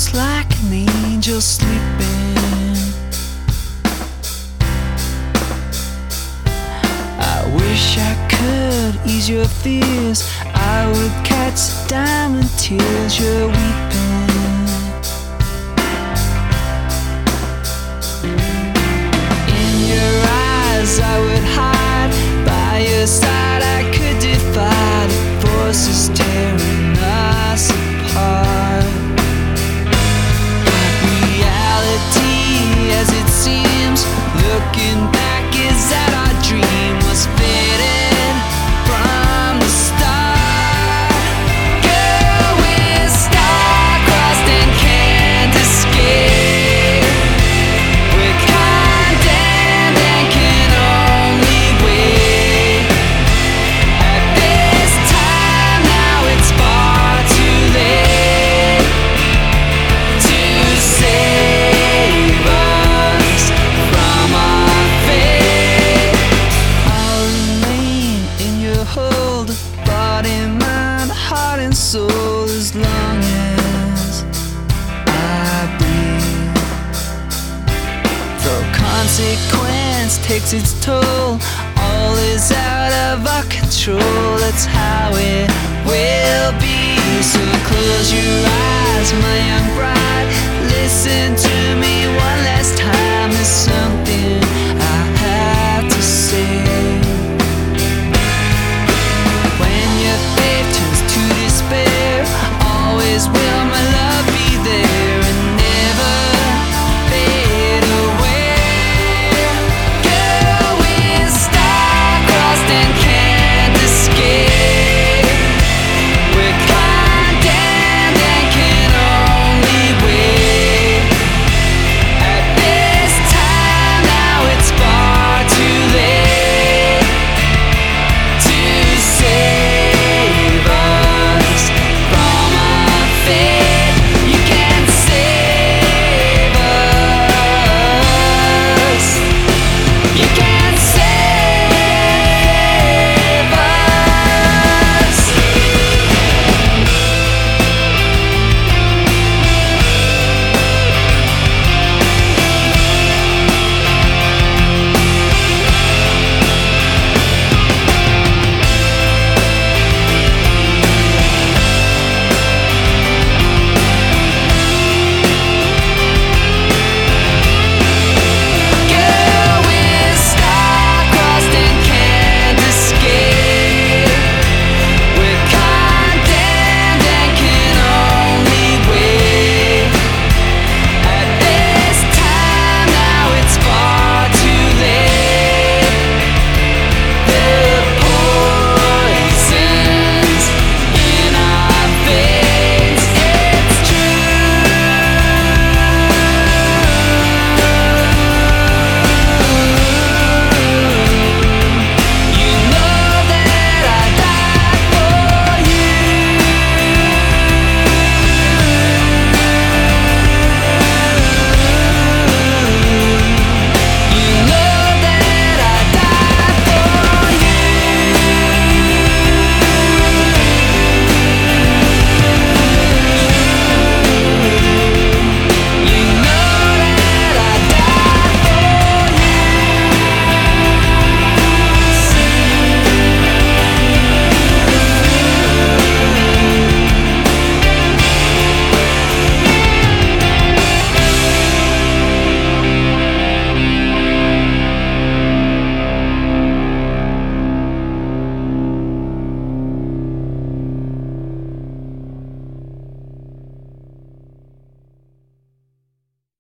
just like an angel sleeping. I wish I could ease your fears. I would catch diamond tears. You're weeping. In your eyes I would hide. By your side I could defy the forces tearing us apart. But reality, as it seems, looking back, is that our dream was faded from the start. Girl, we're star-crossed and can't escape. We're condemned and can only wait. At this time now it's far too late to save us from our fate. I'll remain in your hold, body, mind, heart and soul, as long as I breathe. Though consequence takes its toll, all is out of our control. That's how it will be. So close your